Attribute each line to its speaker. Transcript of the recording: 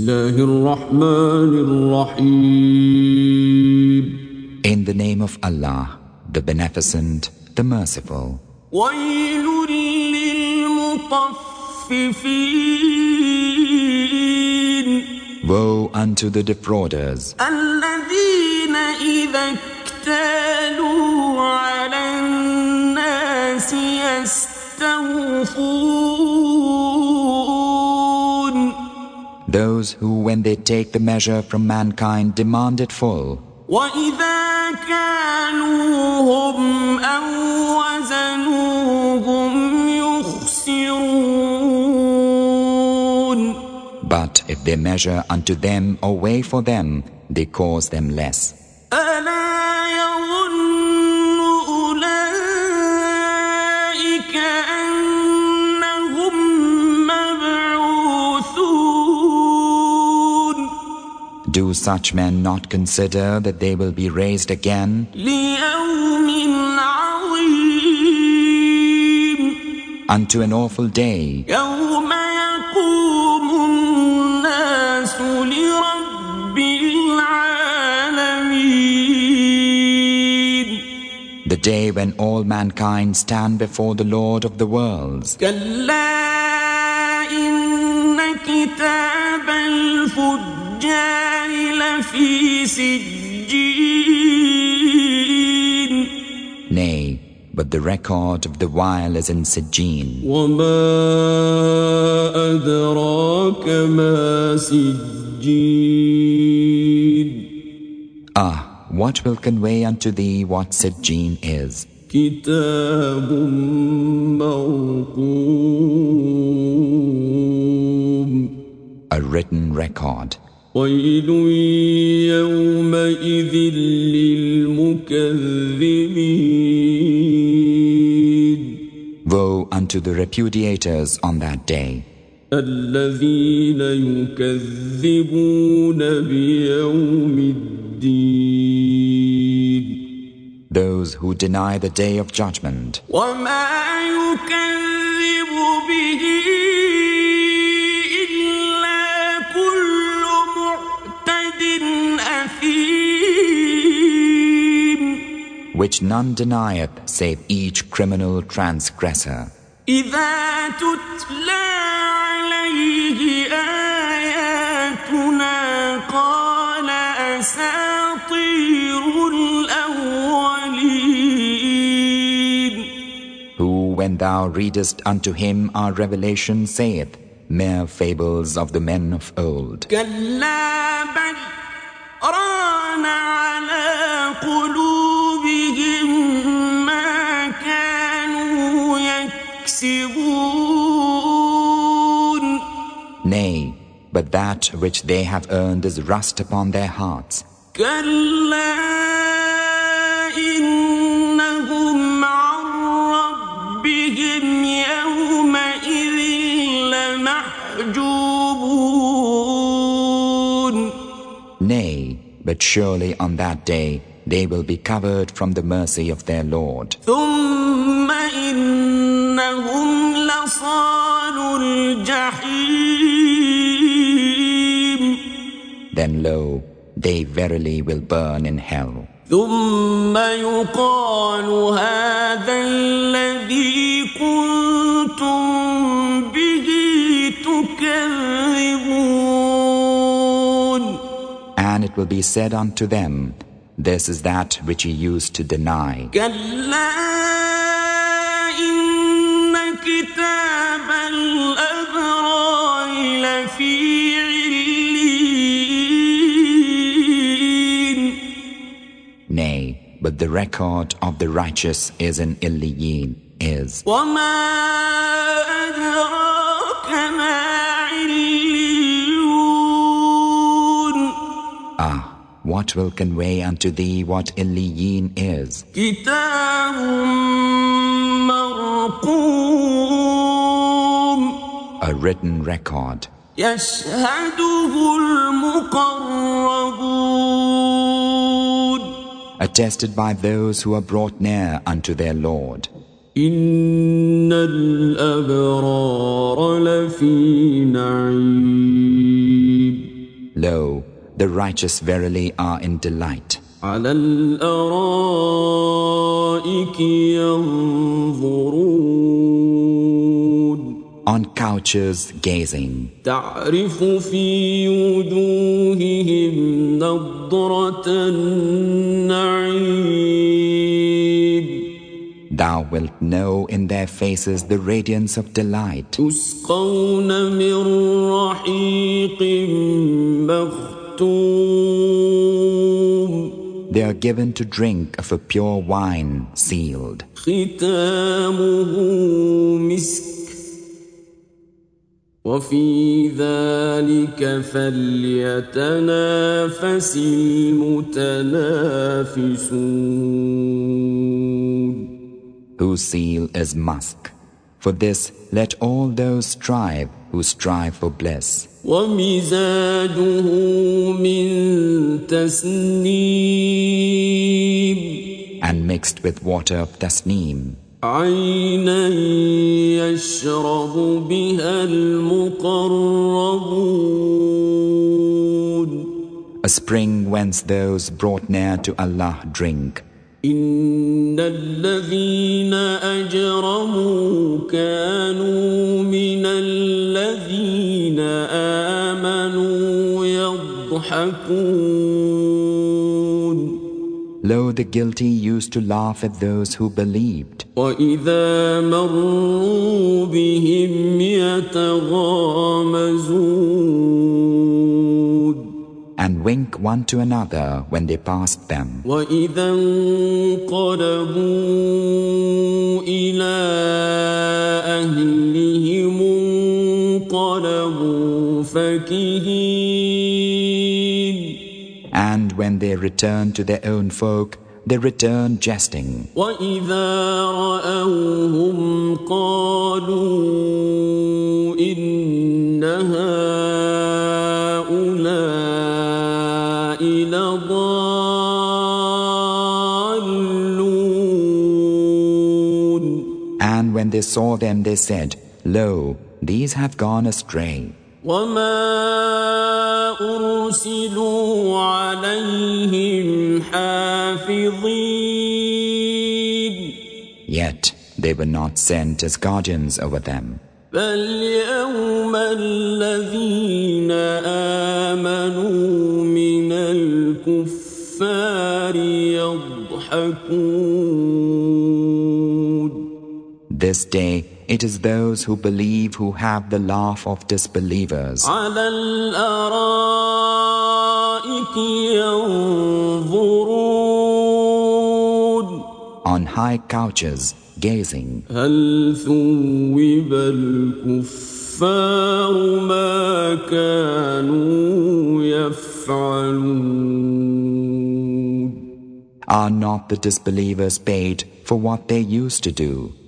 Speaker 1: الله الرحمن الرحيم.
Speaker 2: In the name of Allah, the Beneficent, the Merciful.
Speaker 1: ويل للمطففين.
Speaker 2: Woe unto the defrauders,
Speaker 1: الذين إذا اكتالوا على الناس يستوفون.
Speaker 2: those who, when they take the measure from mankind, demand it full.
Speaker 1: وإذا كالوهم أو وزنوهم يخسرون.
Speaker 2: But if they measure unto them or weigh for them, they cause them less.
Speaker 1: ألا يظن أولئك أنهم مبعوثون.
Speaker 2: Do such men not consider that they will be raised again
Speaker 1: ليوم عظيم.
Speaker 2: unto an awful day,
Speaker 1: يوم يقوم الناس لرب العالمين.
Speaker 2: the day when all mankind stand before the Lord of the worlds.
Speaker 1: كلا إن كتاب الفجار لفي سجين.
Speaker 2: Nay, but the record of the vile is in Sijjin.
Speaker 1: وما أدراك ما سجين.
Speaker 2: Ah, what will convey unto thee what Sijjin is?
Speaker 1: كتاب مرقوم.
Speaker 2: A written record.
Speaker 1: ويل يومئذ للمكذبين.
Speaker 2: Woe unto the repudiators on that day,
Speaker 1: الذين يكذبون بيوم الدين.
Speaker 2: those who deny the day of judgment.
Speaker 1: وما يكذب به إلا كل معتد أثيم.
Speaker 2: Which none denieth save each criminal transgressor.
Speaker 1: إذا تتلى عليه آياتنا قال أساطير الأولين.
Speaker 2: Who, when thou readest unto him our revelation, saith, mere fables of the men of old.
Speaker 1: كلا بل ران على قلوبهم ما كانوا يكسبون.
Speaker 2: Nay, but that which they have earned is rust upon their hearts.
Speaker 1: كلا إنهم عن ربهم يومئذ لمحجوبون.
Speaker 2: Nay, but surely on that day they will be covered from the mercy of their Lord.
Speaker 1: ثم إنهم لصالو الجحيم.
Speaker 2: Then lo, they verily will burn in hell.
Speaker 1: ثم يقال هذا الذي كنتم به تكذبون.
Speaker 2: And it will be said unto them, this is that which ye used to deny.
Speaker 1: كلا إن كتاب الأبرار لفي عليين.
Speaker 2: Nay, but the record of the righteous is in Illiyin, is.
Speaker 1: وما أدراك ما عليون.
Speaker 2: Ah, what will convey unto thee what Illiyin is?
Speaker 1: كتاب مرقوم.
Speaker 2: A written record.
Speaker 1: يشهده المقربون.
Speaker 2: Attested by those who are brought near unto their Lord.
Speaker 1: إن الأبرار لفي نعيم.
Speaker 2: Lo, the righteous verily are in delight.
Speaker 1: على الأرائك ينظرون
Speaker 2: On couches gazing.
Speaker 1: تعرف في وجوههم نضرة النعيم
Speaker 2: Thou wilt know in their faces the radiance of delight.
Speaker 1: يسقون من رحيق مختوم
Speaker 2: They are given to drink of a pure wine sealed.
Speaker 1: ختامه مسك وفي ذلك فليتنافس المتنافسون
Speaker 2: Whose seal is musk. For this let all those strive who strive for bliss.
Speaker 1: ومزاجه من تسنيم
Speaker 2: And mixed with water of tasneem.
Speaker 1: عينا يشرب بها المقربون
Speaker 2: A spring whence those brought near to Allah drink.
Speaker 1: إن الذين أجرموا كانوا من الذين آمنوا يضحكون
Speaker 2: Lo, the guilty used to laugh at those who believed.
Speaker 1: وإذا مروا بهم يتغامزون
Speaker 2: And wink one to another when they passed them.
Speaker 1: وإذا انقلبوا إلى أهلهم انقلبوا فكهين
Speaker 2: And when they return to their own folk, they return jesting.
Speaker 1: وإذا رأوهم قالوا إن هؤلاء لضالون
Speaker 2: And when they saw them, they said, Lo, these have gone astray.
Speaker 1: وما أرسلوا عليهم حافظين
Speaker 2: Yet they were not sent as guardians over them.
Speaker 1: فاليوم الذين آمنوا من الكفار يضحكون
Speaker 2: This day it is those who believe who have the laugh of disbelievers.
Speaker 1: على الأرائك ينظرون
Speaker 2: On high couches gazing.
Speaker 1: هل ثوب الكفار ما كانوا يفعلون
Speaker 2: Are not the disbelievers paid for what they used to do?